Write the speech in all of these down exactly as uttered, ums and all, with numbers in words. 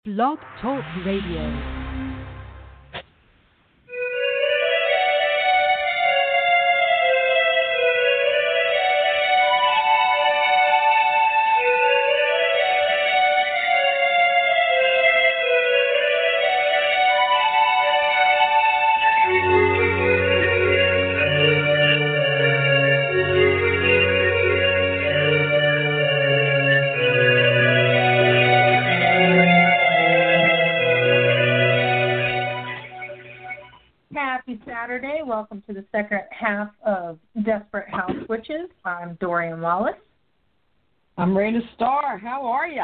Blog Talk Radio. Welcome to the second half of Desperate House Witches. I'm Dorian Wallace. I'm Raina Starr. How are you?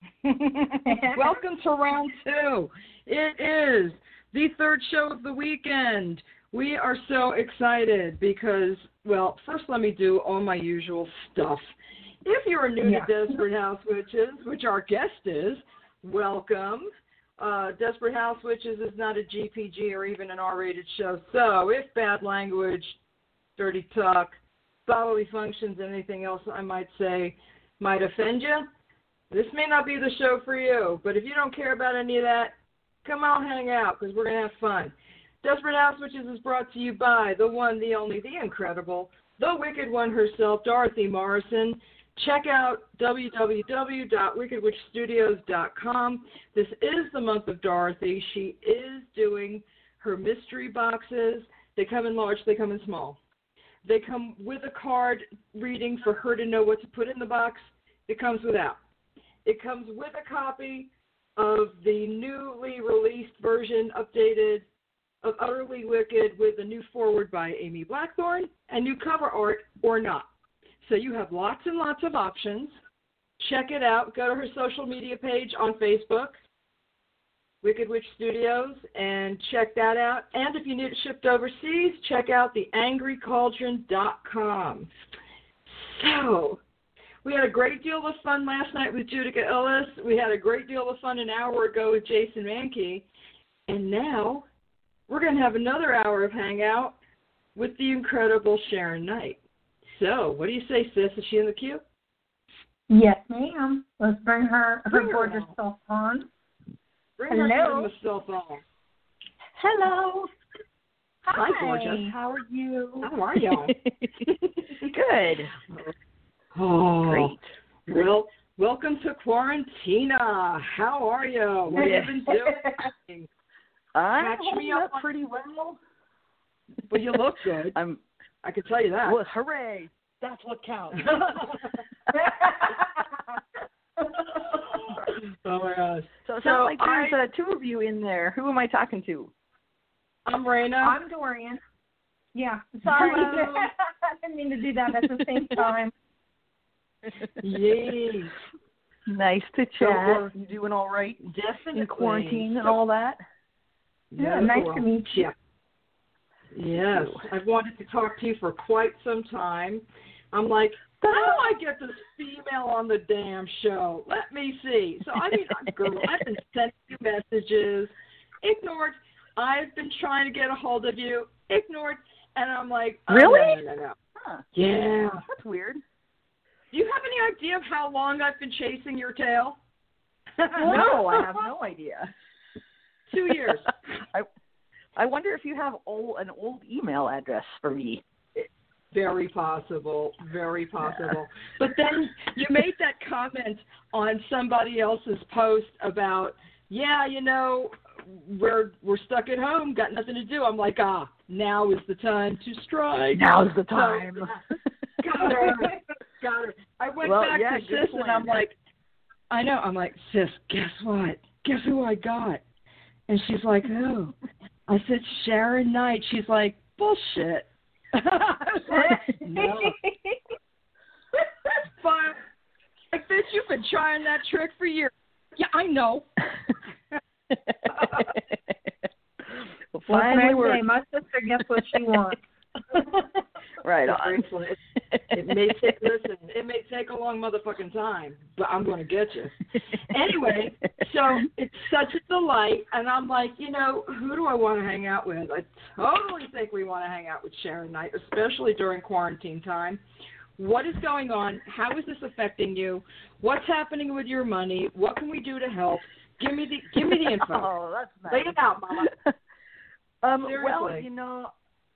Welcome to round two. It is the third show of the weekend. We are so excited because, well, first let me do all my usual stuff. If you're new yeah. to Desperate House Witches, which our guest is, welcome. Uh, Desperate House Witches is not a G P G or even an R-rated show, so if bad language, dirty talk, bodily functions, anything else I might say might offend you, this may not be the show for you. But if you don't care about any of that, come on, hang out, because we're going to have fun. Desperate House Witches is brought to you by the one, the only, the incredible, the wicked one herself, Dorothy Morrison. Check out w w w dot wicked witch studios dot com. This is the month of Dorothy. She is doing her mystery boxes. They come in large, they come in small. They come with a card reading for her to know what to put in the box. It comes without. It comes with a copy of the newly released version, updated, of Utterly Wicked with a new foreword by Amy Blackthorne and new cover art or not. So you have lots and lots of options. Check it out. Go to her social media page on Facebook, Wicked Witch Studios, and check that out. And if you need it shipped overseas, check out the angry cauldron dot com. So we had a great deal of fun last night with Judika Ellis. We had a great deal of fun an hour ago with Jason Mankey. And now we're going to have another hour of hangout with the incredible Sharon Knight. So, what do you say, sis? Is she in the queue? Yes, ma'am. Let's bring her, her bring gorgeous her self on. Bring Hello. her gorgeous self on. Hello. Hi, gorgeous. How are you? How are y'all? Good. Oh, great. Well, welcome to Quarantina. How are you? What have you been doing? I'm Catch me up up pretty well. Well, you look good. I'm. I can tell you that. Well, hooray! That's what counts. Oh my gosh! So it sounds so like there's I, uh, two of you in there. Who am I talking to? I'm Raina. I'm Dorian. Yeah, sorry. Hello. I didn't mean to do that at the same time. Yay! Nice to So chat. You doing all right? Definitely. In quarantine and all that? Yeah, nice well, to meet you. Yeah. Yes, I've wanted to talk to you for quite some time. I'm like, how do I get this female on the damn show? Let me see. So, I mean, girl, I've been sending you messages, ignored. I've been trying to get a hold of you, ignored. And I'm like, oh, really? No, no, no, no. Huh. Yeah. That's weird. Do you have any idea of how long I've been chasing your tail? No, I have no idea. Two years. I I wonder if you have old, an old email address for me. Very possible, very possible. But then you made that comment on somebody else's post about, yeah, you know, we're we're stuck at home, got nothing to do. I'm like, ah, now is the time to strike. Now's the time. So, got her, got her. I went well, back yeah, to sis plan. and I'm like, I know. I'm like, sis, guess what? Guess who I got? And she's like, who? I said, Sharon Knight. She's like, bullshit. I was like, no. Fine. Like, bitch, you've been trying that trick for years. Yeah, I know. Well, Well, finally, can I we're... say, my sister gets what she wants. Right on. It, it may take, listen, it may take a long motherfucking time, but I'm going to get you. Anyway, so it's such a delight, and I'm like, you know, who do I want to hang out with? I totally think we want to hang out with Sharon Knight, especially during quarantine time. What is going on? How is this affecting you? What's happening with your money? What can we do to help? Give me the give me the info. Oh, that's nice. Lay it out, Mama. um, Seriously. well, you know,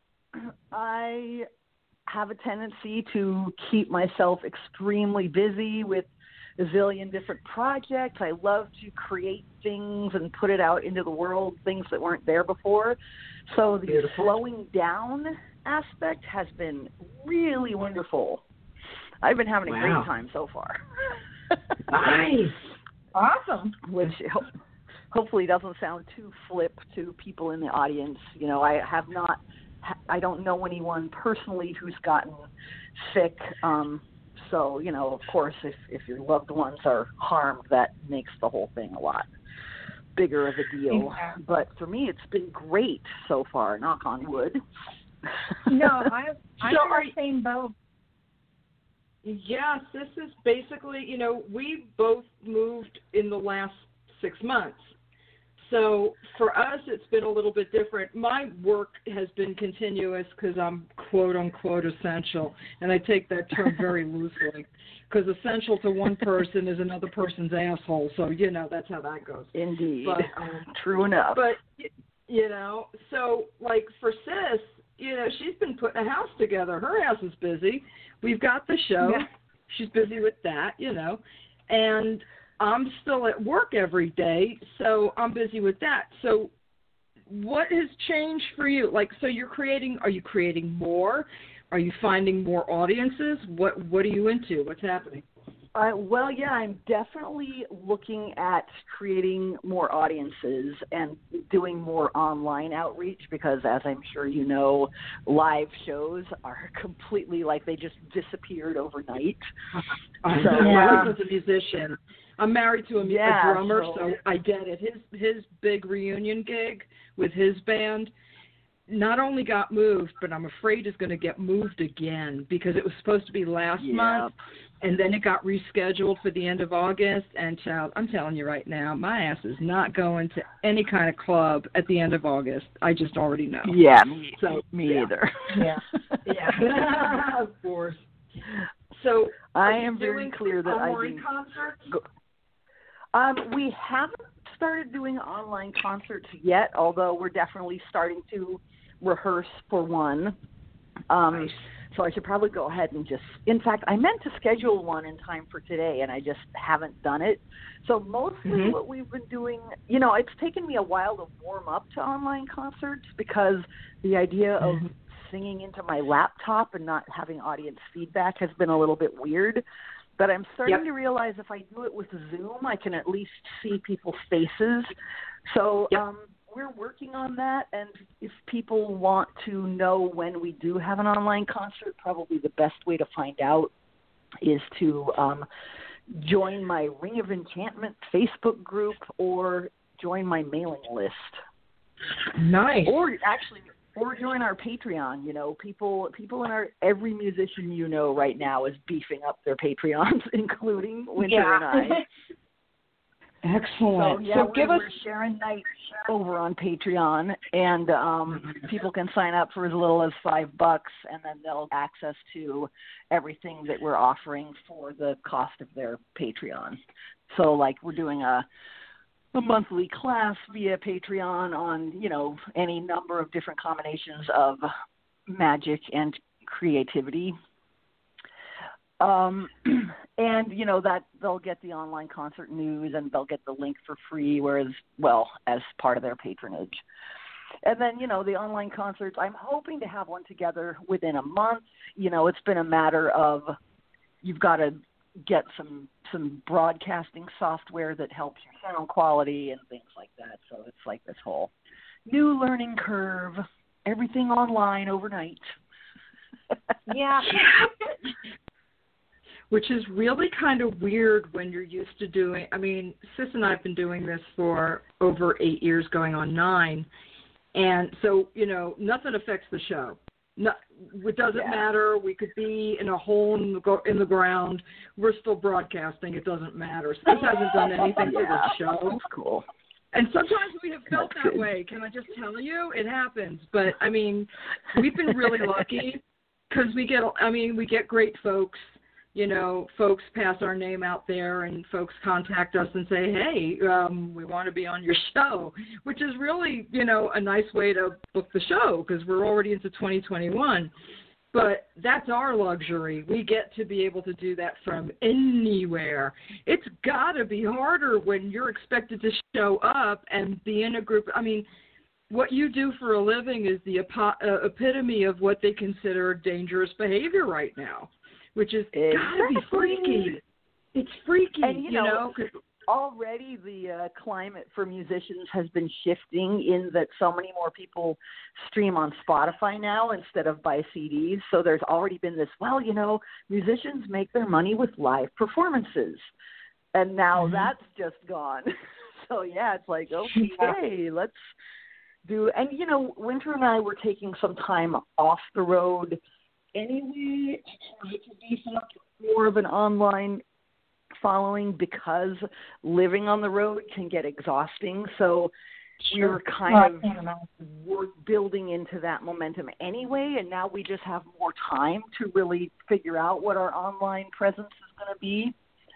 I have a tendency to keep myself extremely busy with a zillion different projects. I love to create things and put it out into the world, things that weren't there before. So the Beautiful. slowing down aspect has been really wonderful. I've been having a Wow. great time so far. Nice. Awesome. Which ho- hopefully doesn't sound too flip to people in the audience. You know, I have not, I don't know anyone personally who's gotten sick. Um, so, you know, of course, if, if your loved ones are harmed, that makes the whole thing a lot bigger of a deal. Exactly. But for me, it's been great so far, knock on wood. No, I, I'm So in are the same boat. Yes, this is basically, you know, we both moved in the last six months. So for us, it's been a little bit different. My work has been continuous because I'm quote unquote essential, and I take that term very loosely because essential to one person is another person's asshole. So, you know, that's how that goes. Indeed. But, um, True enough. But, you know, so like for Sis, you know, she's been putting a house together. Her ass is busy. We've got the show. Yeah. She's busy with that, you know. And I'm still at work every day, so I'm busy with that. So what has changed for you? Like, so you're creating, are you creating more? Are you finding more audiences? What What are you into? What's happening? Uh, well, yeah, I'm definitely looking at creating more audiences and doing more online outreach because, as I'm sure you know, live shows are completely like they just disappeared overnight. I So, know. My yeah. husband's a musician. I'm married to a, Yeah, a drummer, so- so I get it. His his big reunion gig with his band not only got moved, but I'm afraid is going to get moved again because it was supposed to be last Yep. month, and then it got rescheduled for the end of August. And child, I'm telling you right now, my ass is not going to any kind of club at the end of August. I just already know. Yeah, me, So me yeah. either. Yeah. Yeah, of course. So I are you am very doing clear that I online do. concerts? Um, we haven't started doing online concerts yet, although we're definitely starting to rehearse for one. Um, Nice. So I should probably go ahead and just, in fact, I meant to schedule one in time for today, and I just haven't done it. So mostly Mhm. what we've been doing, you know, it's taken me a while to warm up to online concerts because the idea of Mhm. singing into my laptop and not having audience feedback has been a little bit weird. But I'm starting Yep. to realize if I do it with Zoom, I can at least see people's faces. So Yep. um, we're working on that, and if people want to know when we do have an online concert, probably the best way to find out is to um, join my Ring of Enchantment Facebook group or join my mailing list. Nice. Or actually, or join our Patreon. You know, people people in our every musician you know right now is beefing up their Patreons, including Winter Yeah. and I. Excellent. So yeah, so we're, give us we're sharing nights over on Patreon, and um, people can sign up for as little as five bucks, and then they'll have access to everything that we're offering for the cost of their Patreon. So, like, we're doing a a monthly class via Patreon on, you know, any number of different combinations of magic and creativity. Um, and, you know, that they'll get the online concert news and they'll get the link for free, whereas, well, as part of their patronage. And then, you know, the online concerts, I'm hoping to have one together within a month. You know, it's been a matter of you've got to get some some broadcasting software that helps your sound quality and things like that. So it's like this whole new learning curve, everything online overnight. Yeah. which is really kind of weird when you're used to doing, I mean, Sis and I have been doing this for over eight years, going on nine. And so, you know, nothing affects the show. No, it doesn't Yeah. matter. We could be in a hole in the, go- in the ground. We're still broadcasting. It doesn't matter. Sis hasn't done anything for Yeah, the show. that's cool. And sometimes we have felt That's that good. way. Can I just tell you? It happens. But, I mean, we've been really lucky because we get, I mean, we get great folks you know, folks pass our name out there and folks contact us and say, hey, um, we want to be on your show, which is really, you know, a nice way to book the show because we're already into twenty twenty-one. But that's our luxury. We get to be able to do that from anywhere. It's got to be harder when you're expected to show up and be in a group. I mean, what you do for a living is the epo- uh, epitome of what they consider dangerous behavior right now, which is exactly. Gotta be freaky. It's freaky, and, you, you know. know Already the uh, climate for musicians has been shifting in that so many more people stream on Spotify now instead of buy C Ds. So there's already been this, well, you know, musicians make their money with live performances. And now mm-hmm. that's just gone. So, yeah, it's like, okay, let's do – and, you know, Winter and I were taking some time off the road anyway to try to beef up more of an online – following because living on the road can get exhausting. So we were kind of we're building into that momentum anyway, and now we just have more time to really figure out what our online presence is going to be.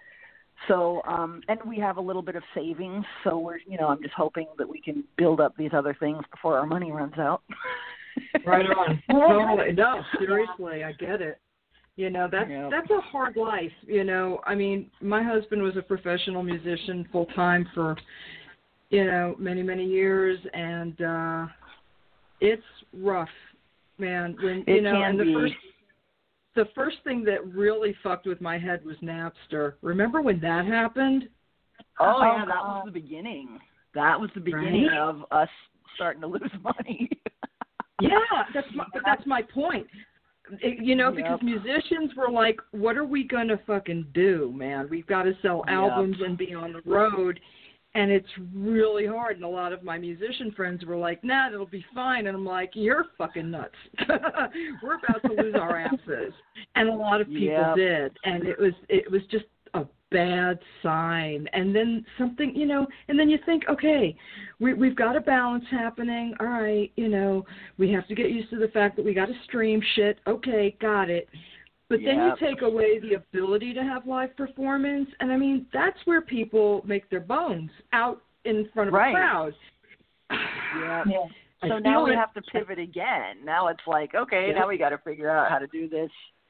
So, um, and we have a little bit of savings, so we're, you know, I'm just hoping that we can build up these other things before our money runs out. Right on. Totally. No, seriously, I get it. You know, that's yep. that's a hard life, you know. I mean, my husband was a professional musician full-time for, you know, many, many years, and uh, it's rough, man. When it you know, can and the be. first the first thing that really fucked with my head was Napster. Remember when that happened? Oh, oh yeah, that was the beginning. That was the beginning right? of us starting to lose money. Yeah, that's my, but that's my point. It, you know, because yep. musicians were like, what are we going to fucking do, man? We've got to sell albums yep. and be on the road, and it's really hard. And a lot of my musician friends were like, nah, it'll be fine. And I'm like, you're fucking nuts. We're about to lose our asses. And a lot of people yep. did. And it was it was just a bad sign. And then something, you know, and then you think, okay, we, we've got a balance happening. All right, you know, we have to get used to the fact that we got to stream shit. Okay, got it. But yep. then you take away the ability to have live performance. And, I mean, that's where people make their bones, out in front of right. a crowd. Yep. Yeah. So now we it, have to pivot again. Now it's like, okay, yep. now we got to figure out how to do this.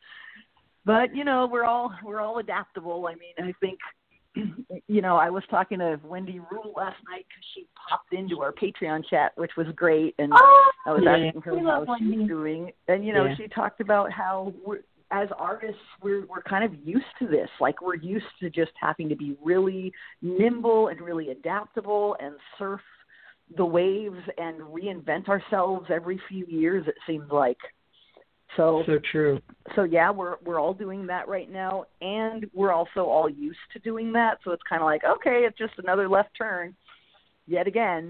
But, you know, we're all we're all adaptable. I mean, I think, you know, I was talking to Wendy Rule last night because she popped into our Patreon chat, which was great. And oh, I was yeah. asking her how she's Wendy. doing. And, you know, yeah. she talked about how we're, as artists, we're we're kind of used to this. Like, we're used to just having to be really nimble and really adaptable and surf the waves and reinvent ourselves every few years, it seems like. So, so true. So yeah, we're we're all doing that right now, and we're also all used to doing that. So it's kind of like, okay, it's just another left turn, yet again.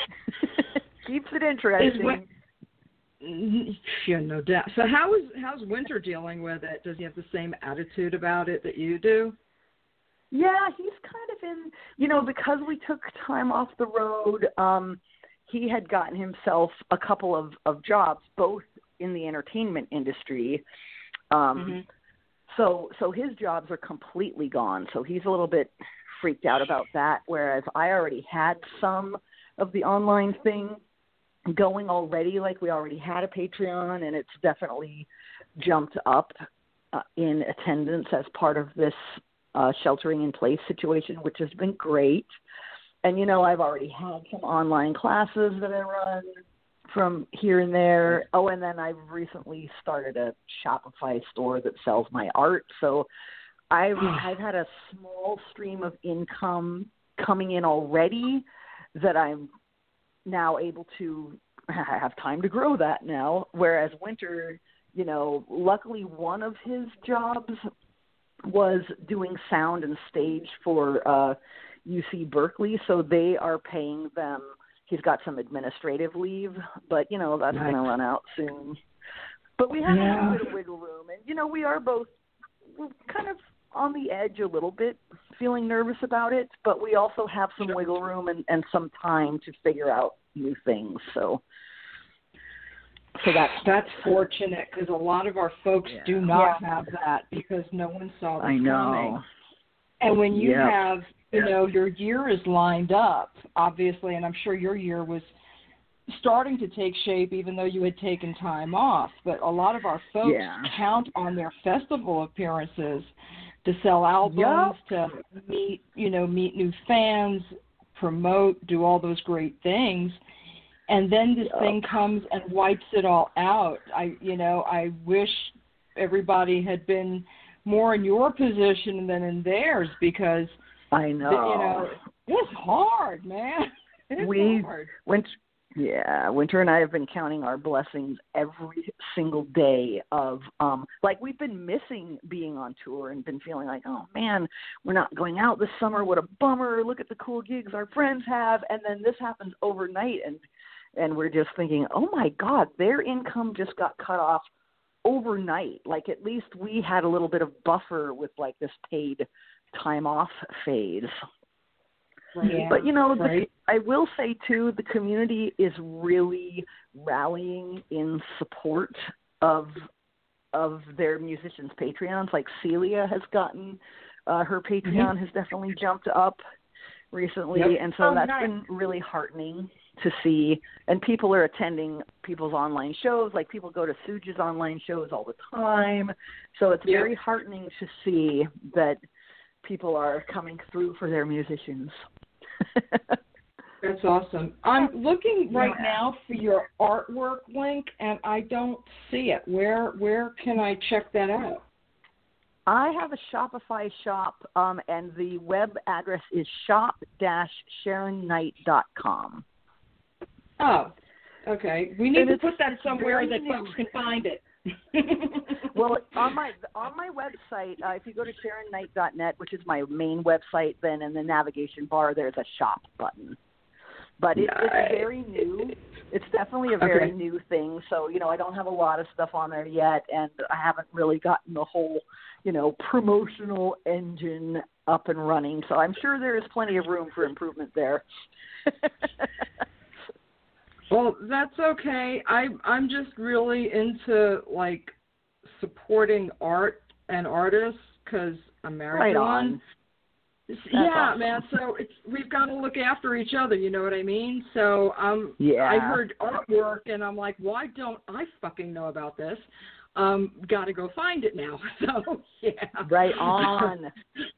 Keeps it interesting. Is, yeah, no doubt. So how is how's Winter dealing with it? Does he have the same attitude about it that you do? Yeah, he's kind of in. You know, because we took time off the road, um, he had gotten himself a couple of of jobs, both in the entertainment industry. Um, mm-hmm. so, so his jobs are completely gone. So he's a little bit freaked out about that. Whereas I already had some of the online thing going already. Like, we already had a Patreon, and it's definitely jumped up uh, in attendance as part of this uh, sheltering in place situation, which has been great. And, you know, I've already had some online classes that I run from here and there. Oh, and then I've recently started a Shopify store that sells my art. So I've I've had a small stream of income coming in already that I'm now able to have time to grow that now. Whereas Winter, you know, luckily one of his jobs was doing sound and stage for uh, U C Berkeley. So they are paying them. He's got some administrative leave, but, you know, that's nice. Going to run out soon. But we have yeah. a bit of wiggle room. And, you know, we are both we're kind of on the edge a little bit, feeling nervous about it, but we also have some wiggle room and, and some time to figure out new things. So So that's That's fortunate because a lot of our folks Yeah. do not Yeah. have that because no one saw this I know. coming. And when you Yep. have, you know, your year is lined up, obviously, and I'm sure your year was starting to take shape even though you had taken time off, but a lot of our folks Yeah. count on their festival appearances to sell albums, to meet, you know, meet new fans, promote, do all those great things. And then this Yep. thing comes and wipes it all out. I, you know, I wish everybody had been more in your position than in theirs because, I know. you know, it's hard, man. It's we hard. went yeah Winter and I have been counting our blessings every single day of um like we've been missing being on tour and been feeling like, oh man, we're not going out this summer, what a bummer, look at the cool gigs our friends have, and then this happens overnight and and we're just thinking, oh my God, their income just got cut off overnight. Like at least we had a little bit of buffer with like this paid time off phase. Yeah. But, you know, Right. the, I will say, too, the community is really rallying in support of of their musicians' Patreons. Like Celia has gotten, uh, her Patreon Mm-hmm. has definitely jumped up recently. Yep. And so Oh, that's nice. been really heartening to see. And people are attending people's online shows. Like people go to Suge's online shows all the time. So it's Yep. very heartening to see that people are coming through for their musicians. That's awesome. I'm looking right Yeah. now for your artwork link, and I don't see it. Where where can I check that out? I have a Shopify shop, um, and the web address is shop dash sharon knight dot com. Oh, okay. We need And to it's put that somewhere very that new. folks can find it. Well, on my on my website, uh, if you go to sharon knight dot net, which is my main website, then in the navigation bar there's a shop button. But it, Nice. it's very new. It's definitely a very Okay. new thing. So, you know, I don't have a lot of stuff on there yet, and I haven't really gotten the whole, you know, promotional engine up and running. So I'm sure there is plenty of room for improvement there. Well, that's okay. I I'm just really into like supporting art and artists because I'm married Right to on. one. Yeah, awesome. man. So it's we've got to look after each other. You know what I mean? So um, Yeah. I heard artwork, and I'm like, why don't I fucking know about this? Um, got to go find it now. So yeah. Right on.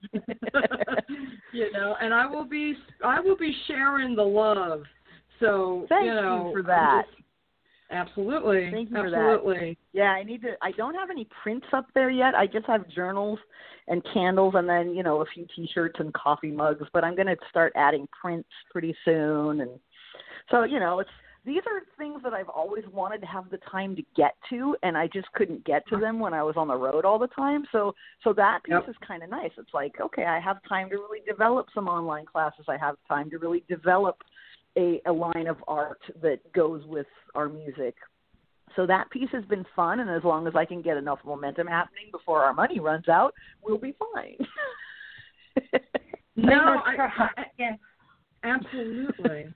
You know, and I will be I will be sharing the love. So Thank you know you for that. just- absolutely. Thank you for that. absolutely. Yeah, I need to. I don't have any prints up there yet. I just have journals and candles, and then you know a few T-shirts and coffee mugs. But I'm going to start adding prints pretty soon, and so you know, it's these are things that I've always wanted to have the time to get to, and I just couldn't get to them when I was on the road all the time. So, so that piece Yep. is kind of nice. It's like, okay, I have time to really develop some online classes. I have time to really develop a, a line of art that goes with our music. So that piece has been fun, and as long as I can get enough momentum happening before our money runs out, we'll be fine. No, I, Fingers crossed. I, Yeah. absolutely.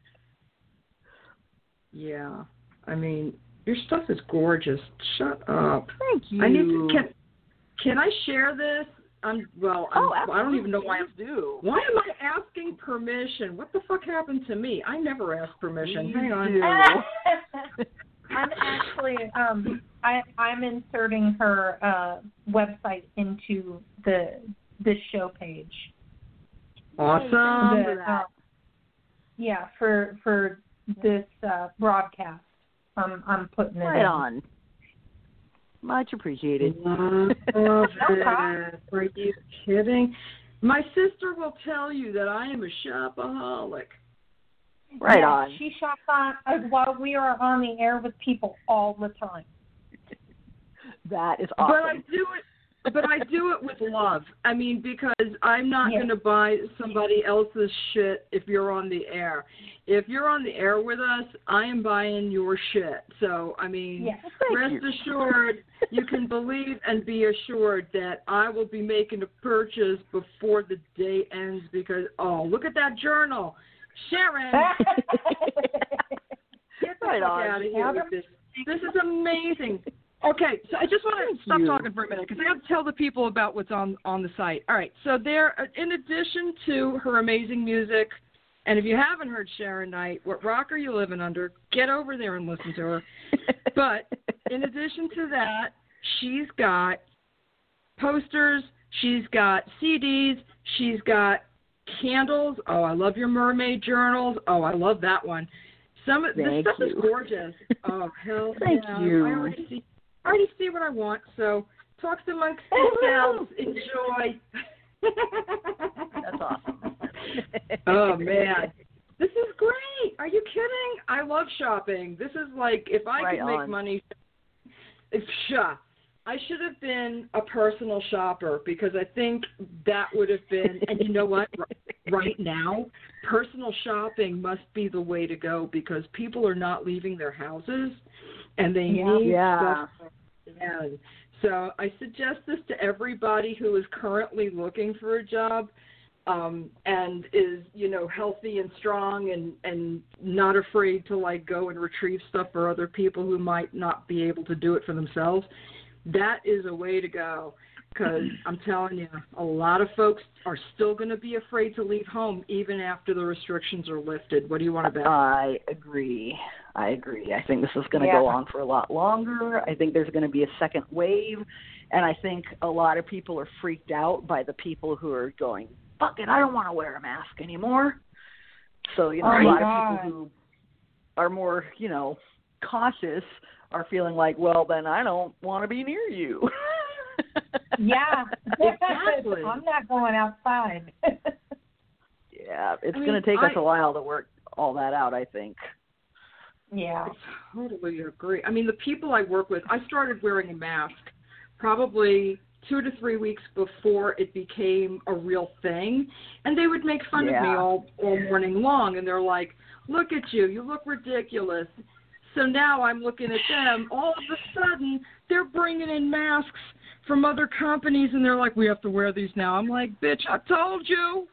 Yeah, I mean, your stuff is gorgeous. Shut up. Thank you. I need to. Can Can I share this? I'm well. I'm, Oh, I don't even know why I'm. Please do. Why am I asking permission? What the fuck happened to me? I never asked permission. Please Hang on. do. I'm actually um I I'm inserting her uh website into the this show page. Awesome. The, for that. uh, yeah, for for this uh broadcast. I'm I'm putting it Right in. on. Much appreciated. Love it. Are you kidding? My sister will tell you that I am a shopaholic. Right Yeah, on. She shops on uh, while we are on the air with people all the time. That is awesome. But I do it. But I do it with love. I mean, because I'm not Yeah. going to buy somebody else's shit if you're on the air. If you're on the air with us, I am buying your shit. So, I mean, Yes. Thank rest you. assured, you can believe and be assured that I will be making a purchase before the day ends because, oh, look at that journal. Sharon, get the Right fuck on. out of here with this. This is amazing. amazing. Okay, so I just want to Thank stop you. talking for a minute because I have to tell the people about what's on, on the site. All right, so there, in addition to her amazing music, and if you haven't heard Sharon Knight, what rock are you living under? Get over there and listen to her. But in addition to that, she's got posters, she's got C Ds, she's got candles. Oh, I love your mermaid journals. Oh, I love that one. Some of this Thank stuff you. is gorgeous. Oh, hell Thank yeah. you. I already see I already see what I want. So talk amongst yourselves. Enjoy. That's awesome. Oh man. This is great. Are you kidding? I love shopping. This is like if I Right could make on. money if sure. I should have been a personal shopper because I think that would have been, and you know what, right now, personal shopping must be the way to go because people are not leaving their houses and they Yeah. need Yeah. stuff. And so I suggest this to everybody who is currently looking for a job um, and is, you know, healthy and strong and, and not afraid to, like, go and retrieve stuff for other people who might not be able to do it for themselves. That is a way to go because I'm telling you, a lot of folks are still going to be afraid to leave home even after the restrictions are lifted. What do you want to bet? I agree. I agree. I think this is going to Yeah. go on for a lot longer. I think there's going to be a second wave, and I think a lot of people are freaked out by the people who are going, fuck it, I don't want to wear a mask anymore. So, you know, Oh a my lot God. of people who are more, you know, cautious are feeling like, well, then I don't want to be near you. Yeah. Exactly. I'm not going outside. Yeah, it's I mean, going to take I- us a while to work all that out, I think. Yeah. I totally agree. I mean, the people I work with, I started wearing a mask probably two to three weeks before it became a real thing, and they would make fun of me Yeah. all, all morning long, and they're like, look at you, you look ridiculous. So now I'm looking at them. All of a sudden, they're bringing in masks from other companies, and they're like, we have to wear these now. I'm like, bitch, I told you.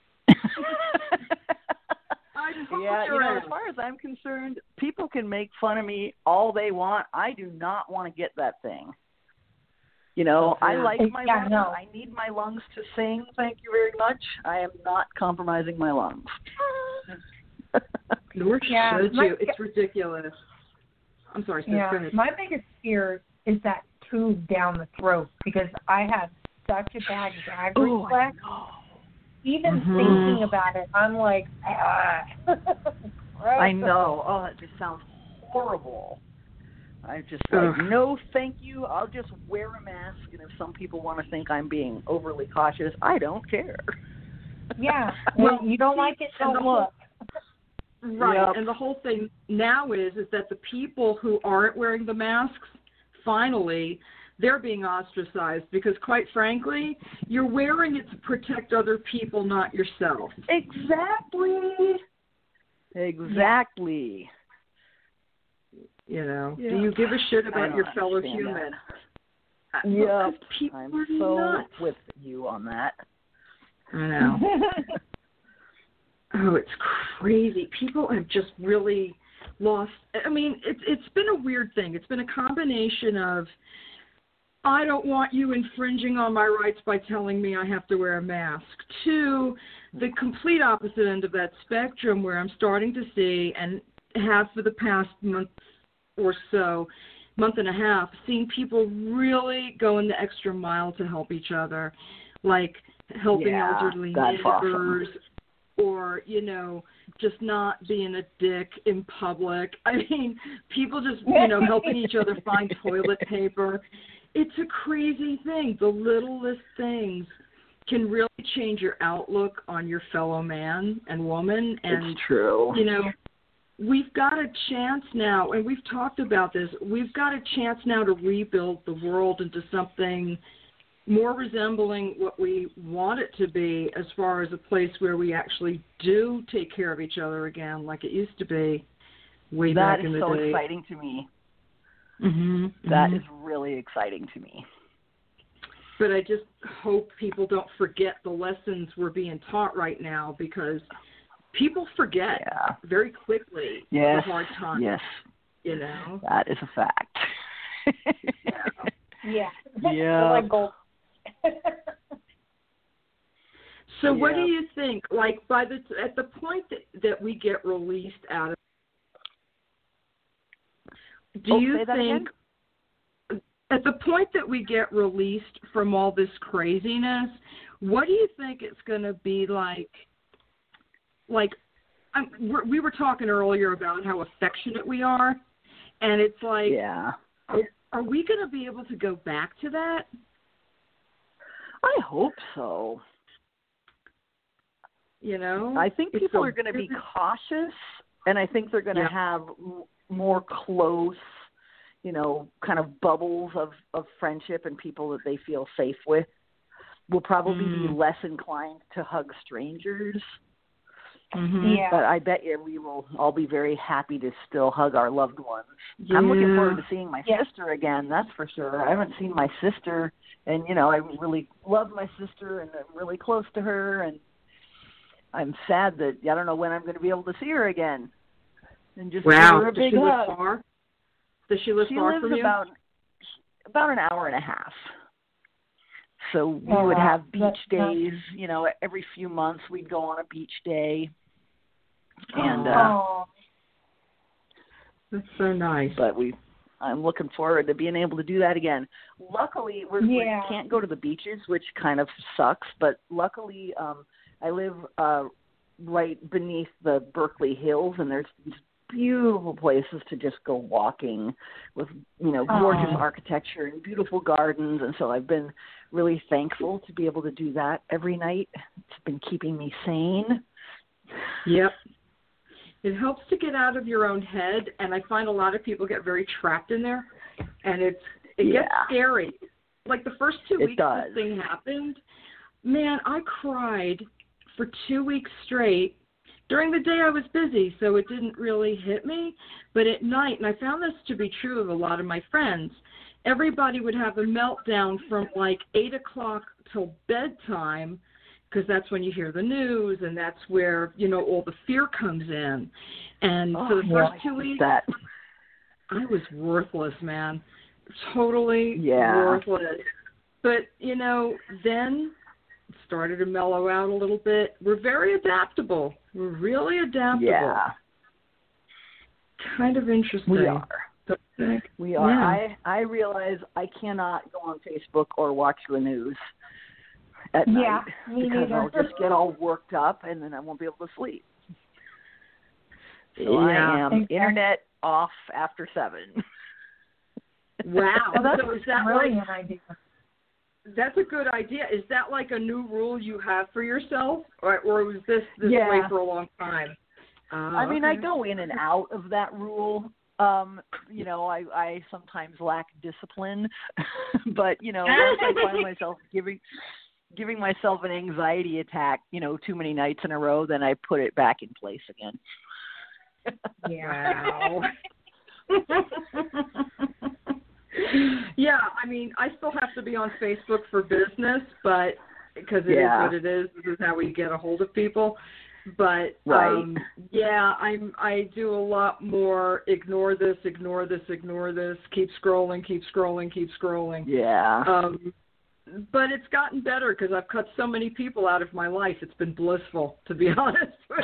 I told Yeah, you your know, ass. as far as I'm concerned, people can make fun of me all they want. I do not want to get that thing. You know, I Yeah. like my Yeah, lungs. no. I need my lungs to sing. Thank you very much. I am not compromising my lungs. Nor Yeah, should my- you. It's ridiculous. I'm sorry, Steph, go Yeah. ahead. My biggest fear is that tube down the throat because I have such a bad gag Oh, I reflex. know. Even Mhm. thinking about it, I'm like, ah. I know. Oh, it just sounds horrible. I'm just like, Ugh. no, thank you. I'll just wear a mask, and if some people want to think I'm being overly cautious, I don't care. Yeah. Well, Well, you don't like it, and don't the whole- look. Right, Yep. and the whole thing now is is that the people who aren't wearing the masks, finally, they're being ostracized because, quite frankly, you're wearing it to protect other people, not yourself. Exactly. Exactly. You know, Yeah. do you give a shit I about don't your fellow understand human? that. Uh, Yep. because people I'm are so nuts. with you on that. I know. Oh, it's crazy. People have just really lost. I mean, it's it's been a weird thing. It's been a combination of I don't want you infringing on my rights by telling me I have to wear a mask, to the complete opposite end of that spectrum where I'm starting to see and have for the past month or so, month and a half, seeing people really going the extra mile to help each other, like helping Yeah, elderly that's awesome. neighbors, or, you know, just not being a dick in public. I mean, people just, you know, helping each other find toilet paper. It's a crazy thing. The littlest things can really change your outlook on your fellow man and woman. And, It's true. you know, we've got a chance now, and we've talked about this, we've got a chance now to rebuild the world into something more resembling what we want it to be, as far as a place where we actually do take care of each other again, like it used to be way That back in is the so day. exciting to me. Mm-hmm. That mm-hmm. is really exciting to me. But I just hope people don't forget the lessons we're being taught right now, because people forget Yeah. very quickly Yes. the hard times. Yes. You know. That is a fact. Yeah. Yeah. Like gold. So what Yeah. do you think? Like by the at the point that, that we get released out of, do Oh, you say that think again? at the point that we get released from all this craziness, what do you think it's going to be like? Like, I'm, we're, we were talking earlier about how affectionate we are, and it's like, Yeah. are, are we going to be able to go back to that? I hope so. You know, I think It's people so are going to be weird. cautious, and I think they're going to Yeah. have m- more close, you know, kind of bubbles of, of friendship and people that they feel safe with. Will probably Mm. be less inclined to hug strangers. Mm-hmm. Yeah. But I bet you we will all be very happy to still hug our loved ones. I'm looking forward to seeing my Yeah. sister again, that's for sure. I haven't seen my sister, and, you know, I really love my sister, and I'm really close to her, and I'm sad that I don't know when I'm going to be able to see her again. And just Wow. give her a Does big she live hug. far? Does she live She far lives from you? about about an hour and a half. So we Oh, would wow. have beach That's nice. days, you know, every few months we'd go on a beach day. And uh Oh. That's so nice. but we I'm looking forward to being able to do that again. Luckily we're, Yeah. we can't go to the beaches, which kind of sucks, but luckily um I live uh right beneath the Berkeley Hills, and there's these beautiful places to just go walking with, you know, gorgeous Oh. architecture and beautiful gardens, and so I've been really thankful to be able to do that every night. It's been keeping me sane. Yep. It helps to get out of your own head, and I find a lot of people get very trapped in there, and it's it gets Yeah. scary. Like the first two It weeks does. this thing happened, man, I cried for two weeks straight. During the day I was busy, so it didn't really hit me, but at night, and I found this to be true of a lot of my friends, everybody would have a meltdown from like eight o'clock till bedtime, because that's when you hear the news, and that's where, you know, all the fear comes in. And Oh, for the yeah, first I two hate weeks, that. I was worthless, man. Totally Yeah. worthless. But, you know, then it started to mellow out a little bit. We're very adaptable. We're really adaptable. Yeah. Kind of interesting. We are. Don't you think? We are. Yeah. I I realize I cannot go on Facebook or watch the news at Yeah, night me because neither. I'll just get all worked up and then I won't be able to sleep. So Yeah. I am Exactly. internet off after seven. Wow. Well, that's So is that really like, an idea. that's a good idea. Is that like a new rule you have for yourself, or, or was this this Yeah. way for a long time? Oh, I mean, I okay. go in and out of that rule. Um, you know, I, I sometimes lack discipline, but you know, once I find myself giving giving myself an anxiety attack, you know, too many nights in a row, then I put it back in place again. Wow. Yeah, I mean, I still have to be on Facebook for business, but because it Yeah. is what it is. This is how we get a hold of people. But Right. um, yeah, I'm I do a lot more. Ignore this, ignore this, ignore this. Keep scrolling, keep scrolling, keep scrolling. Yeah. Um, but it's gotten better because I've cut so many people out of my life. It's been blissful, to be honest with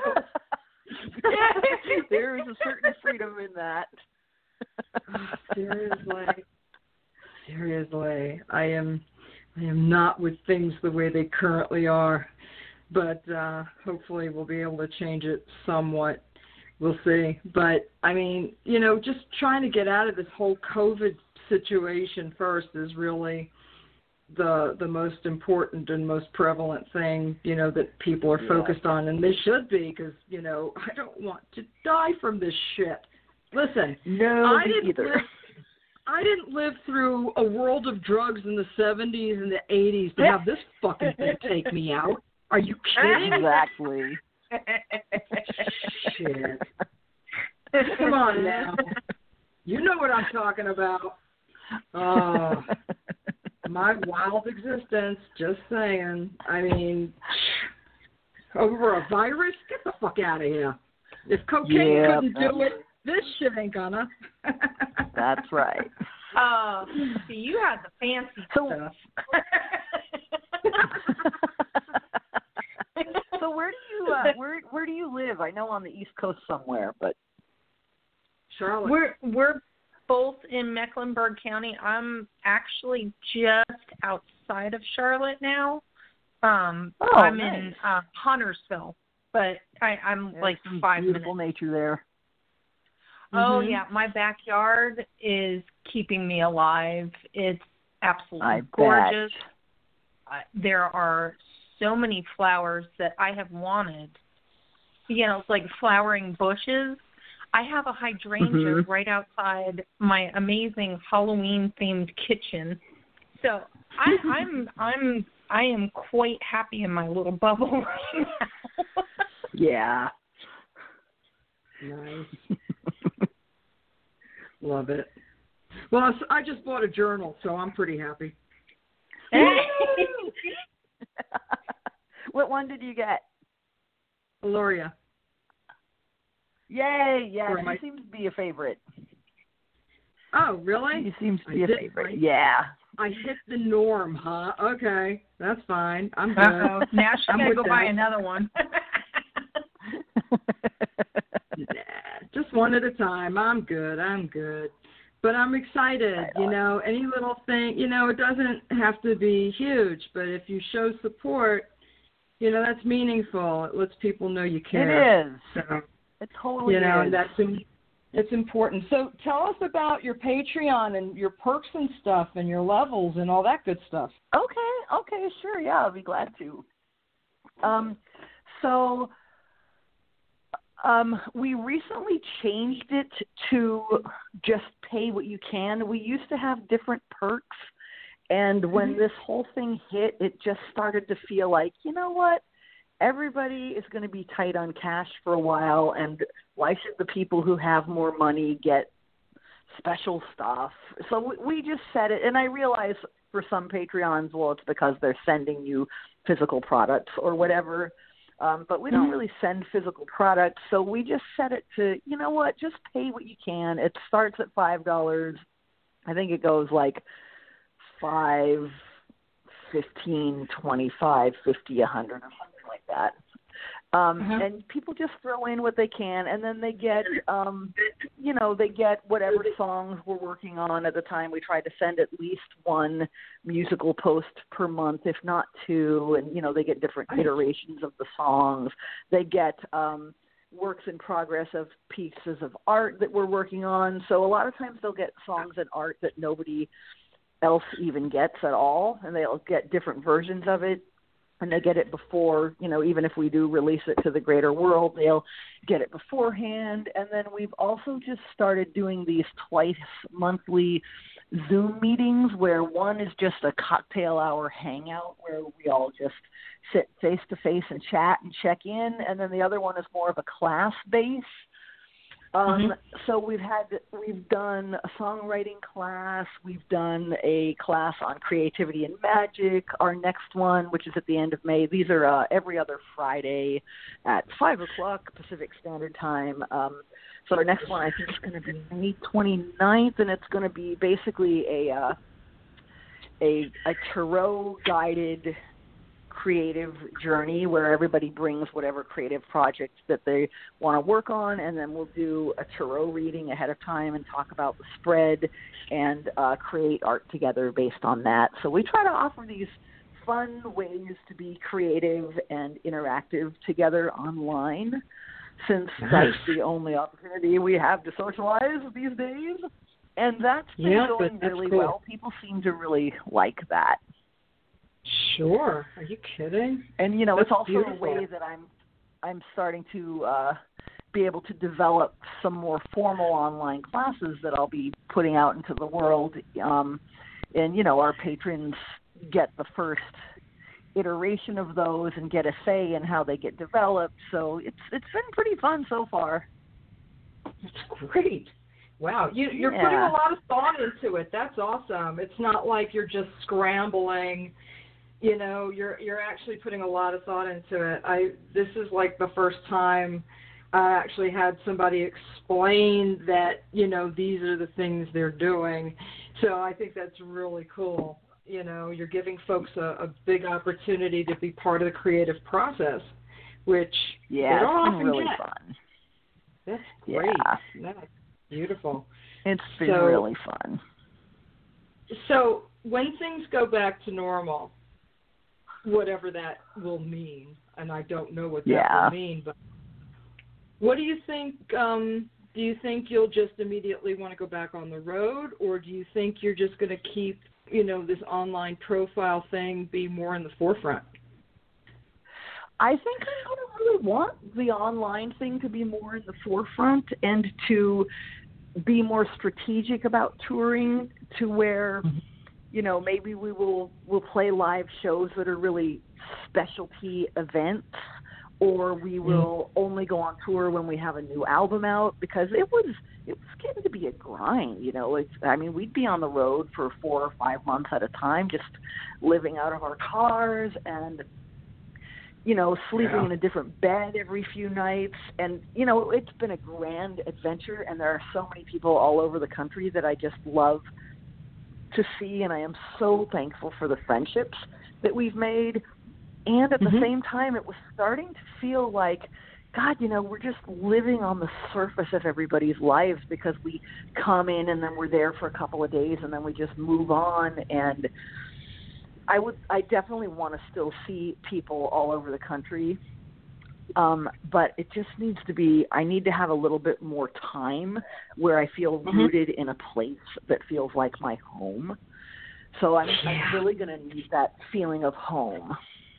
you. There is a certain freedom in that. Seriously, seriously, I am, I am not with things the way they currently are, but uh, hopefully we'll be able to change it somewhat. We'll see. But I mean, you know, just trying to get out of this whole COVID situation first is really the the most important and most prevalent thing, you know, that people are Yeah. focused on, and they should be, because you know, I don't want to die from this shit. Listen, No, I me didn't either. live, I didn't live through a world of drugs in the seventies and the eighties to have this fucking thing take me out. Are you kidding? Exactly. Shit. Come on now. You know what I'm talking about. Oh, my wild existence, just saying. I mean, over a virus? Get the fuck out of here. If cocaine Yeah, couldn't do it, this shit ain't gonna. That's right. Uh, see, you had the fancy So- stuff. So where do you uh, where where do you live? I know on the East Coast somewhere, but Charlotte. We're we're both in Mecklenburg County. I'm actually just outside of Charlotte now. Um, Oh, I'm nice. in uh, Huntersville, but I, I'm There's like some five beautiful minutes. nature there. Oh Mhm. yeah, my backyard is keeping me alive. It's absolutely I gorgeous. bet. Uh, there are so many flowers that I have wanted. You know, like flowering bushes. I have a hydrangea Mhm. right outside my amazing Halloween themed kitchen. So I, I'm I'm I am quite happy in my little bubble right now. Yeah. Nice. Love it. Well, I s- I just bought a journal, so I'm pretty happy. What one did you get? Gloria. Yay! Yeah, For she my- seems to be a favorite. Oh, really? She seems to I be a did- favorite. I- Yeah. I hit the norm, huh? Okay, that's fine. I'm good. Uh-oh. Now she's I'm going to with go buy that. another one. Nah, just one at a time. I'm good. I'm good. But I'm excited. Right You on. know, any little thing, you know, it doesn't have to be huge, but if you show support, you know, that's meaningful. It lets people know you care. It is. So, It totally you know, is. and that's im- it's important. So tell us about your Patreon and your perks and stuff and your levels and all that good stuff. Okay, okay, sure, yeah, I'll be glad to. Um, so um, we recently changed it to just pay what you can. We used to have different perks, and when Mm-hmm. this whole thing hit, it just started to feel like, you know what? Everybody is going to be tight on cash for a while, and why should the people who have more money get special stuff? So we, we just said it, and I realize for some Patreons, well, it's because they're sending you physical products or whatever, um, but we don't really send physical products, so we just set it to, you know what, just pay what you can. It starts at five dollars. I think it goes like five, fifteen, twenty-five, fifty, a hundred, or something like that. Um, Uh-huh. And people just throw in what they can, and then they get, um, you know, they get whatever songs we're working on at the time. We try to send at least one musical post per month, if not two, and, you know, they get different iterations of the songs. They get um, works in progress of pieces of art that we're working on. So a lot of times they'll get songs and art that nobody else even gets at all, and they'll get different versions of it. And they get it before, you know, even if we do release it to the greater world, they'll get it beforehand. And then we've also just started doing these twice monthly Zoom meetings where one is just a cocktail hour hangout where we all just sit face to face and chat and check in. And then the other one is more of a class base. Um, Mm-hmm. So we've had, we've done a songwriting class, we've done a class on creativity and magic. Our next one, which is at the end of May, these are uh, every other Friday at five o'clock Pacific Standard Time. Um, so our next one I think is going to be May twenty-ninth, and it's going to be basically a uh, a, a tarot guided creative journey where everybody brings whatever creative project that they want to work on, and then we'll do a tarot reading ahead of time and talk about the spread and uh, create art together based on that. So we try to offer these fun ways to be creative and interactive together online, since Nice. that's the only opportunity we have to socialize these days. And that's been Yeah, but going that's really cool. well. People seem to really like that. Sure. Are you kidding? And you know, That's it's also beautiful. a way that I'm I'm starting to uh, be able to develop some more formal online classes that I'll be putting out into the world. Um, and you know, our patrons get the first iteration of those and get a say in how they get developed. So it's it's been pretty fun so far. That's great. Wow, you, you're Yeah. putting a lot of thought into it. That's awesome. It's not like you're just scrambling. You know, you're you're actually putting a lot of thought into it. I this is like the first time I actually had somebody explain that, you know, these are the things they're doing. So I think that's really cool. You know, you're giving folks a, a big opportunity to be part of the creative process, which yeah, they don't it's been often really get. fun. That's great. Yeah. That's beautiful. It's been so, really fun. So when things go back to normal, whatever that will mean, and I don't know what that yeah. will mean, but what do you think? Um, do you think you'll just immediately want to go back on the road, or do you think you're just going to keep, you know, this online profile thing be more in the forefront? I think I'm going to really want the online thing to be more in the forefront and to be more strategic about touring to where, mm-hmm. you know, maybe we will we'll play live shows that are really specialty events, or we will mm-hmm. only go on tour when we have a new album out, because it was it was getting to be a grind, you know. It's I mean, we'd be on the road for four or five months at a time, just living out of our cars and, you know, sleeping yeah. in a different bed every few nights. And, you know, it's been a grand adventure, and there are so many people all over the country that I just love to see, and I am so thankful for the friendships that we've made. And at mm-hmm. the same time, it was starting to feel like, God, you know, we're just living on the surface of everybody's lives, because we come in and then we're there for a couple of days and then we just move on. And I would, I definitely want to still see people all over the country. Um, but it just needs to be, I need to have a little bit more time where I feel mm-hmm. rooted in a place that feels like my home. So I'm, yeah. I'm really going to need that feeling of home.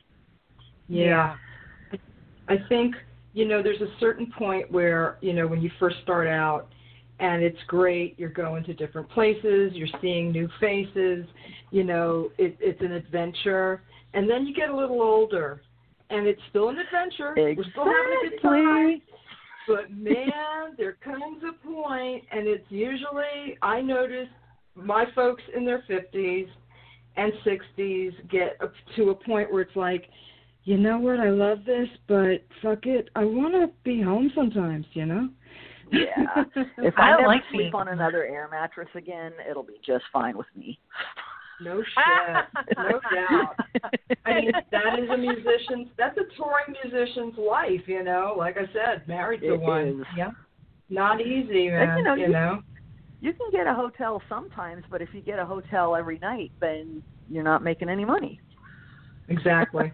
Yeah. I think, you know, there's a certain point where, you know, when you first start out, and it's great, you're going to different places, you're seeing new faces, you know, it, it's an adventure. And then you get a little older, and it's still an adventure. Exactly. We're still having a good time. But, man, there comes a point, and it's usually, I notice, my folks in their fifties and sixties get up to a point where it's like, you know what, I love this, but fuck it, I want to be home sometimes, you know? Yeah. If I, I never like sleep on another air mattress again, it'll be just fine with me. No shit. No doubt. I mean, that is a musician's, that's a touring musician's life, you know? Like I said, married to it one. Is. Yeah. Not easy, man, and, you know. You, you, know? you can get a hotel sometimes, but if you get a hotel every night, then you're not making any money. Exactly.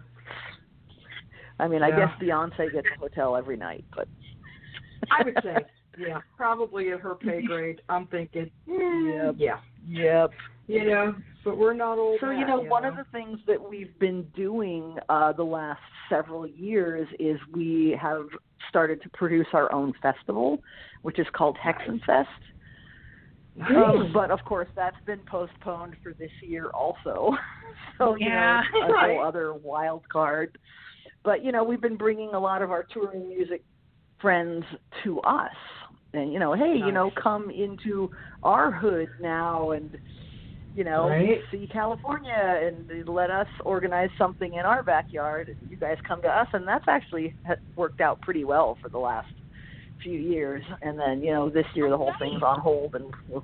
I mean, yeah. I guess Beyonce gets a hotel every night, but I would say, yeah, probably at her pay grade. I'm thinking, yep. yeah, yep, you know, but we're not old. So that, you know, you one know? of the things that we've been doing uh, the last several years is we have started to produce our own festival, which is called Hexenfest. Nice. Um, but of course, that's been postponed for this year also. So yeah, you know, a whole other wild card. But, you know, we've been bringing a lot of our touring music friends to us. And, you know, hey, nice. you know, come into our hood now and, you know, right. see California and let us organize something in our backyard. You guys come to us. And that's actually worked out pretty well for the last few years. And then, you know, this year the whole thing's on hold. And we'll,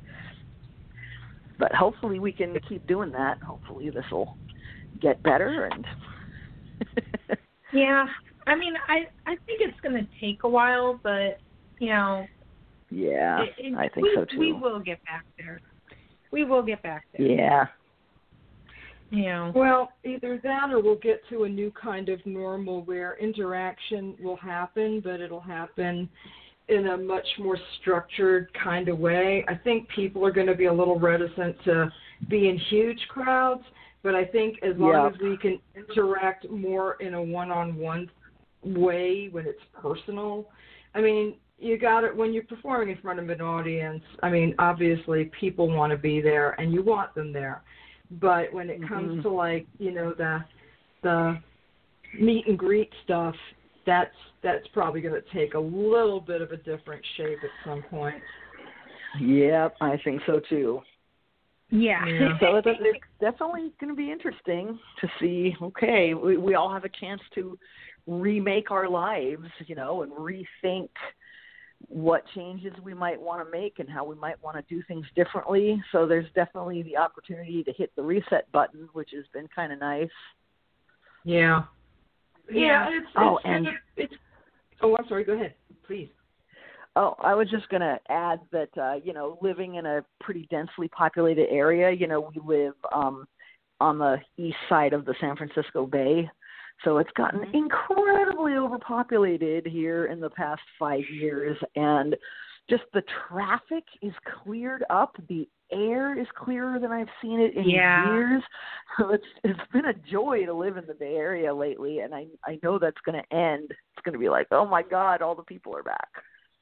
but hopefully we can keep doing that. Hopefully this will get better and... Yeah, I mean, I I think it's going to take a while, but you know. Yeah, it, it, I think we, so too. We will get back there. We will get back there. Yeah. You know. Well, either that or we'll get to a new kind of normal where interaction will happen, but it'll happen in a much more structured kind of way. I think people are going to be a little reticent to be in huge crowds. But I think as long yep. as we can interact more in a one-on-one way when it's personal, I mean, you got it when you're performing in front of an audience. I mean, obviously people want to be there and you want them there. But when it comes mm-hmm. to like, you know, the the meet and greet stuff, that's that's probably going to take a little bit of a different shape at some point. Yep, I think so too. Yeah. yeah. So it's, it's definitely going to be interesting to see, okay, we, we all have a chance to remake our lives, you know, and rethink what changes we might want to make and how we might want to do things differently. So there's definitely the opportunity to hit the reset button, which has been kind of nice. Yeah. Yeah. Yeah. It's, it's, oh, it's, and it's, oh, I'm sorry. Go ahead, please. Oh, I was just going to add that, uh, you know, living in a pretty densely populated area, you know, we live um, on the east side of the San Francisco Bay. So it's gotten Mm-hmm. incredibly overpopulated here in the past five years. And just the traffic is cleared up. The air is clearer than I've seen it in Yeah. years. So it's it's been a joy to live in the Bay Area lately. And I, I know that's going to end. It's going to be like, oh, my God, all the people are back.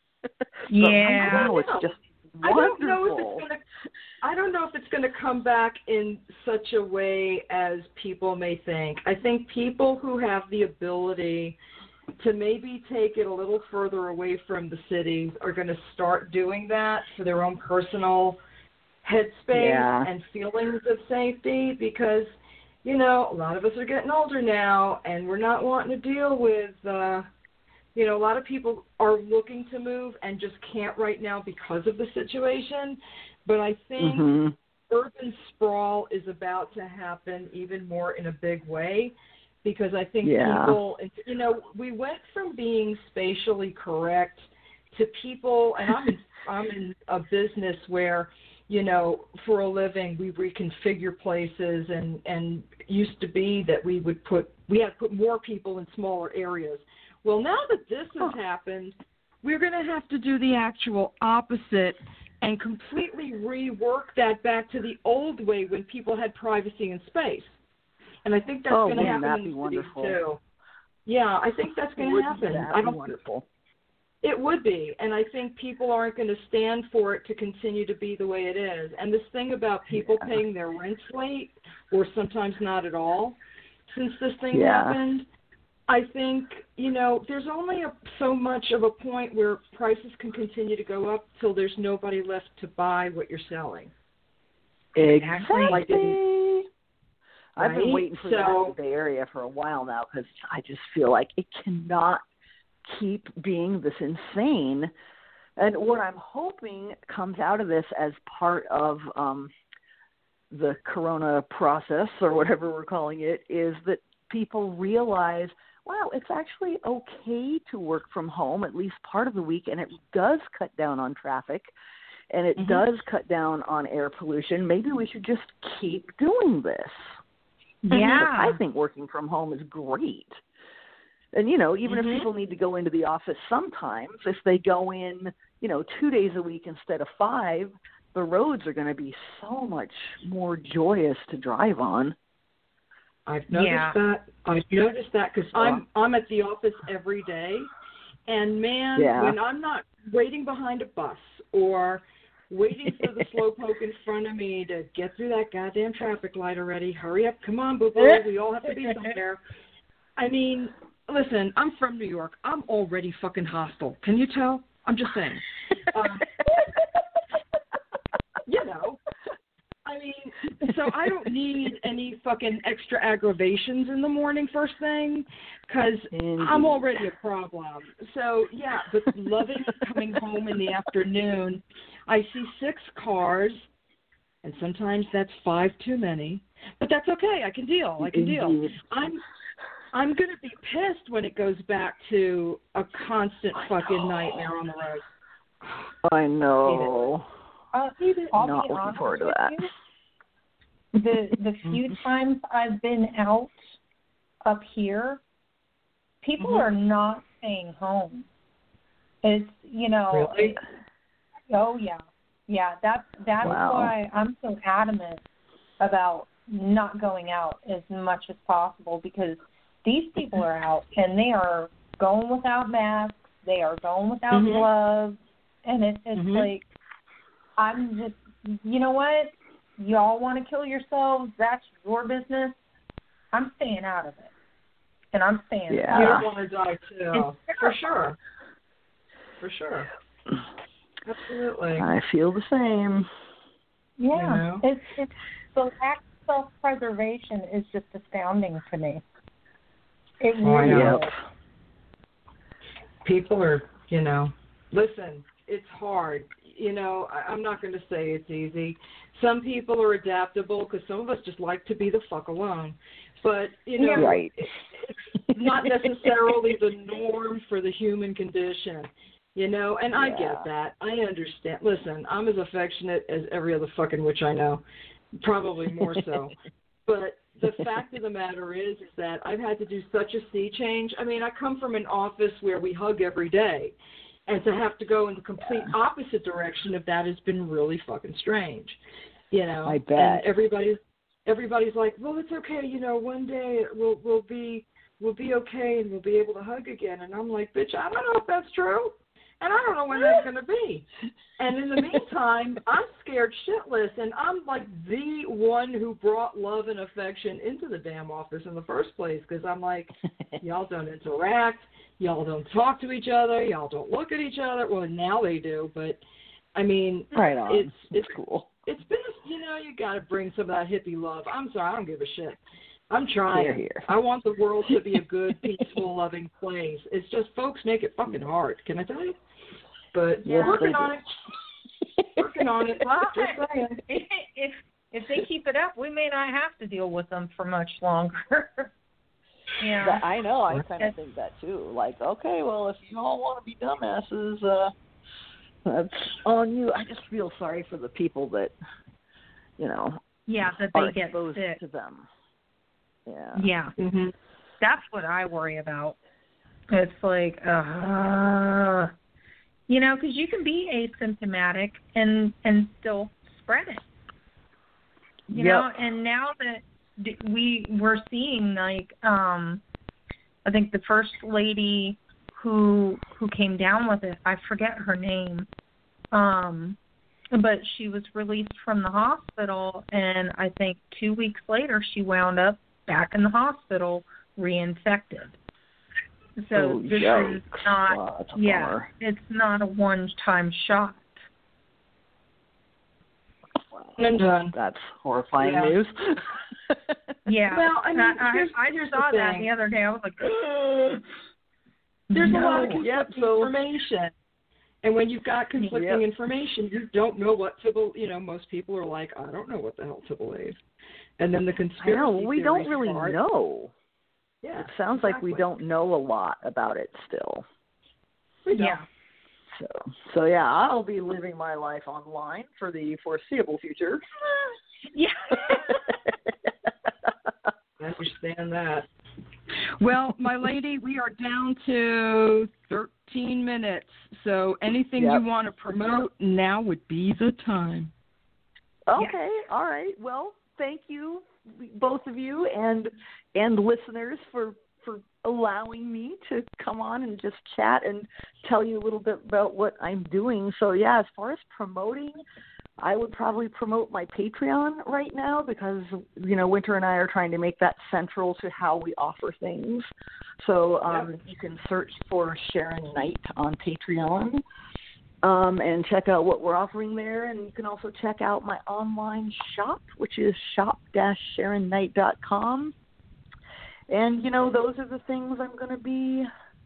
Yeah. But now it's just I don't know if wonderful. it's gonna. I don't know if it's going to come back in such a way as people may think. I think people who have the ability to maybe take it a little further away from the cities are going to start doing that for their own personal headspace Yeah. and feelings of safety, because, you know, a lot of us are getting older now and we're not wanting to deal with, uh, you know, a lot of people are looking to move and just can't right now because of the situation. But I think Mm-hmm. urban sprawl is about to happen even more in a big way, because I think Yeah. people, you know, we went from being spatially correct to people, and I'm in, I'm in a business where, you know, for a living we reconfigure places, and, and it used to be that we would put, we had to put more people in smaller areas. Well, now that this has happened, we're going to have to do the actual opposite and completely rework that back to the old way when people had privacy and space. And I think that's Oh, going to wouldn't happen that in be the cities wonderful? too. Yeah, I think that's going to Wouldn't happen. that I be don't. wonderful? It would be, and I think people aren't going to stand for it to continue to be the way it is. And this thing about people Yeah. paying their rent late, or sometimes not at all, since this thing Yeah. happened, I think, you know, there's only a, so much of a point where prices can continue to go up till there's nobody left to buy what you're selling. Exactly. Like it- I've been right? waiting for So- that in the Bay Area for a while now, because I just feel like it cannot keep being this insane. And what I'm hoping comes out of this as part of um, the corona process, or whatever we're calling it, is that people realize, wow, it's actually okay to work from home at least part of the week, and it does cut down on traffic, and it Mhm. does cut down on air pollution. Maybe we should just keep doing this. Yeah. I think working from home is great. And, you know, even Mhm. if people need to go into the office sometimes, if they go in, you know, two days a week instead of five, the roads are going to be so much more joyous to drive on. I've noticed Yeah. that. I've noticed that because I'm I'm at the office every day, and man, Yeah. when I'm not waiting behind a bus or waiting for the slowpoke in front of me to get through that goddamn traffic light already, hurry up, come on, boo boo, we all have to be somewhere. I mean, listen, I'm from New York. I'm already fucking hostile. Can you tell? I'm just saying. Um, you know. I mean, so I don't need any fucking extra aggravations in the morning first thing, because I'm already a problem. So, yeah, but loving coming home in the afternoon, I see six cars, and sometimes that's five too many, but that's okay. I can deal. I can deal. Indeed. I'm I'm going to be pissed when it goes back to a constant fucking nightmare on the road. I know. Uh, I'll Not be looking honest forward to with that. you. The the few times I've been out up here, people Mhm. are not staying home. It's you know. Really? It, oh yeah, yeah. That's that's Wow. why I'm so adamant about not going out as much as possible, because these people are out and they are going without masks. They are going without Mhm. gloves, and it, it's Mhm. like I'm just you know what. Y'all want to kill yourselves, that's your business. I'm staying out of it. And I'm staying Yeah. You out. don't want to die too. For sure. For sure. Absolutely. I feel the same. Yeah. You know? It's, it's, the act of self-preservation is just astounding to me. It Oh, I really know. is. People are, you know, listen, it's hard. You know, I, I'm not going to say it's easy. Some people are adaptable because some of us just like to be the fuck alone. But, you know, right. it, it's not necessarily the norm for the human condition. You know, and I yeah. get that. I understand. Listen, I'm as affectionate as every other fucking witch I know, probably more so. But the fact of the matter is, is that I've had to do such a sea change. I mean, I come from an office where we hug every day, and to have to go in the complete yeah. opposite direction of that has been really fucking strange. You know, I bet. And everybody's everybody's like, well, it's okay. You know, one day we'll we'll be we'll be okay and we'll be able to hug again. And I'm like, bitch, I don't know if that's true. And I don't know when that's going to be. And in the meantime, I'm scared shitless, and I'm like the one who brought love and affection into the damn office in the first place because I'm like, y'all don't interact, y'all don't talk to each other, y'all don't look at each other. Well, now they do, but I mean, right on. it's it's it's cool. It's been, you know, you got to bring some of that hippie love. I'm sorry, I don't give a shit. I'm trying. Here, here. I want the world to be a good, peaceful, loving place. It's just folks make it fucking hard. Can I tell you? But yes, working on it. Working on it. Well, Just saying. if if they keep it up, we may not have to deal with them for much longer. Yeah, But I know. I kind of think that too. Like, okay, well, if you all want to be dumbasses, uh, that's on you. I just feel sorry for the people that, you know, yeah, that are they get exposed sick. to them. Yeah. Yeah, Mm-hmm. that's what I worry about. It's like, uh, you know, because you can be asymptomatic and and still spread it. You yep. know, and now that we we're seeing like, um, I think the first lady who who came down with it, I forget her name, um, but she was released from the hospital, and I think two weeks later she wound up back in the hospital reinfected. So oh, this yikes. is not, wow, that's a yeah, bummer. it's not a one-time shot. Wow. And done. That's horrifying Yeah. news. Yeah. Well, I mean, I, here's, I, I here's saw the that thing. the other day. I was like, Ugh. There's no. a lot of conflicting Yep, so, information. And when you've got conflicting yep. information, you don't know what to believe. You know, most people are like, I don't know what the hell to believe. And then the conspiracy I know, we don't theories really part, know. Yeah, It sounds exactly. like we don't know a lot about it still. We don't. Yeah. So, so yeah, I'll be living my life online for the foreseeable future. Yeah. I understand that. Well, my lady, we are down to thirteen minutes. So anything Yep. you want to promote, now would be the time. Okay, all right. Well, thank you, both of you, and and listeners for for allowing me to come on and just chat and tell you a little bit about what I'm doing. So yeah, as far as promoting, I would probably promote my Patreon right now because, you know, Winter and I are trying to make that central to how we offer things. So um, yep. you can search for Sharon Knight on Patreon. Um, and check out what we're offering there. And you can also check out my online shop, which is shop dash sharon knight dot com. And, you know, those are the things I'm going to be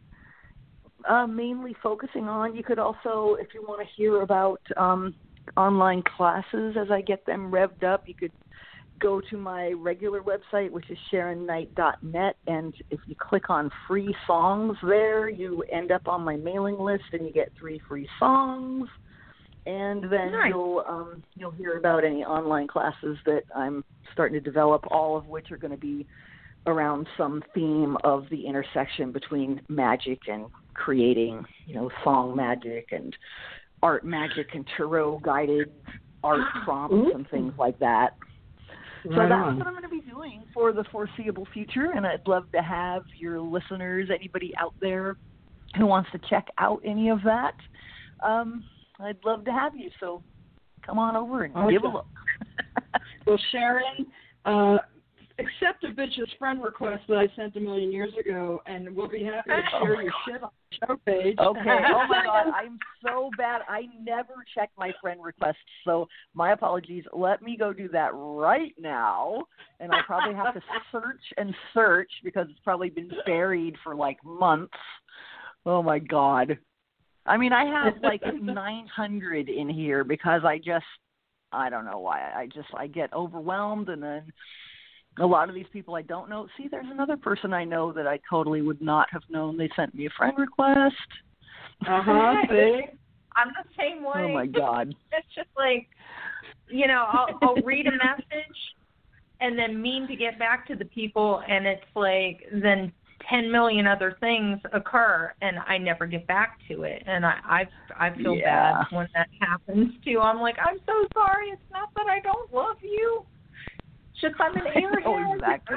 uh, mainly focusing on. You could also, if you want to hear about um, online classes as I get them revved up, you could go to my regular website, which is sharon knight dot net, and if you click on free songs there, you end up on my mailing list and you get three free songs, and then nice. you'll um, you'll hear about any online classes that I'm starting to develop, all of which are going to be around some theme of the intersection between magic and creating, you know, song magic and art magic and tarot guided art prompts Ooh. and things like that. Right so that's on. what I'm going to be doing for the foreseeable future, and I'd love to have your listeners, anybody out there who wants to check out any of that. Um, I'd love to have you, so come on over and Awesome. give a look. Well, Sharon, uh, accept a bitch's friend request that I sent a million years ago, and we'll be happy to share your shit on the show page. Okay. Oh, my God. I'm so bad. I never check my friend requests, so my apologies. Let me go do that right now, and I'll probably have to search and search because it's probably been buried for, like, months. Oh, my God. I mean, I have like nine hundred in here because I just, I don't know why. I just, I get overwhelmed, and then a lot of these people I don't know. See, there's another person I know that I totally would not have known. They sent me a friend request. Uh-huh, see? I'm the same way. Oh, my God. It's just like, you know, I'll, I'll read a message and then mean to get back to the people, and it's like then ten million other things occur, and I never get back to it. And I I, I feel Yeah. bad when that happens, too. I'm like, I'm so sorry. It's not that I don't love you. It's just I'm an airhead. Oh, exactly.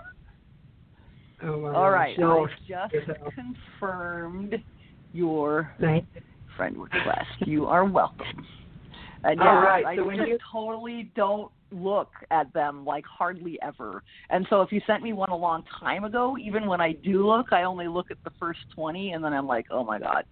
Oh, my All right, gosh. I just confirmed your Thank you. friend request. You are welcome. And yeah, All right, I so when just you- totally don't look at them, like, hardly ever. And so if you sent me one a long time ago, even when I do look, I only look at the first twenty, and then I'm like, oh, my God.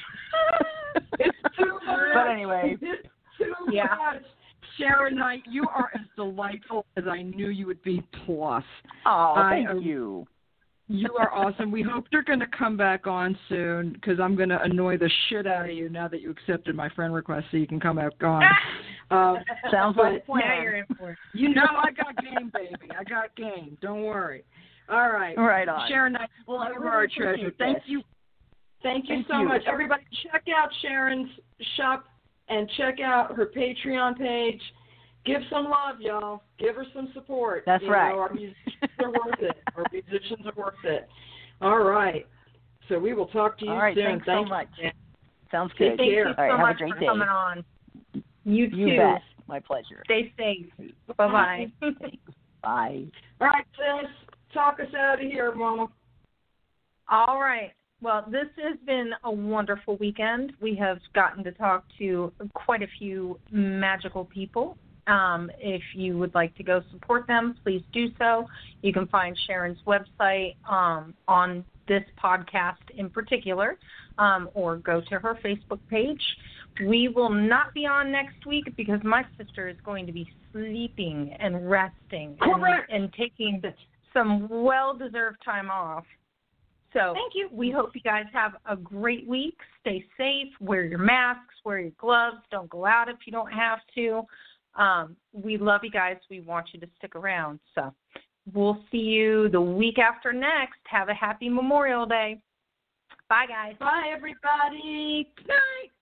It's too much. But anyway. It's too Yeah. much. Sharon Knight, you are as delightful as I knew you would be, plus. Oh, I thank am- you. You are awesome. We hope you're going to come back on soon because I'm going to annoy the shit out of you now that you accepted my friend request so you can come back on. Um, Sounds but like a plan. Now you're in for it. you know I got game, baby. I got game. Don't worry. All right. Right on. Sharon Knight, Well, I you really are our appreciate treasure. Thank this. you. Thank you Thank so you. much. Everybody, check out Sharon's shop and check out her Patreon page. Give some love, y'all. Give her some support. That's you right. Know, our musicians are worth it. Our musicians are worth it. All right. So we will talk to you All right, soon. thanks Thank so much. you. Sounds Take good. Thank care. you All so right, have much a great for day. coming on. You too. You bet. My pleasure. Stay safe. Bye-bye. Bye. All right, sis. Talk us out of here, Mama. All right. Well, this has been a wonderful weekend. We have gotten to talk to quite a few magical people. Um, if you would like to go support them, please do so. You can find Sharon's website um, on this podcast in particular, um, or go to her Facebook page. We will not be on next week because my sister is going to be sleeping and resting and, and taking some well-deserved time off. So Thank you. We hope you guys have a great week. Stay safe. Wear your masks. Wear your gloves. Don't go out if you don't have to. Um, we love you guys. We want you to stick around. So we'll see you the week after next. Have a happy Memorial Day. Bye, guys. Bye, everybody. Good night.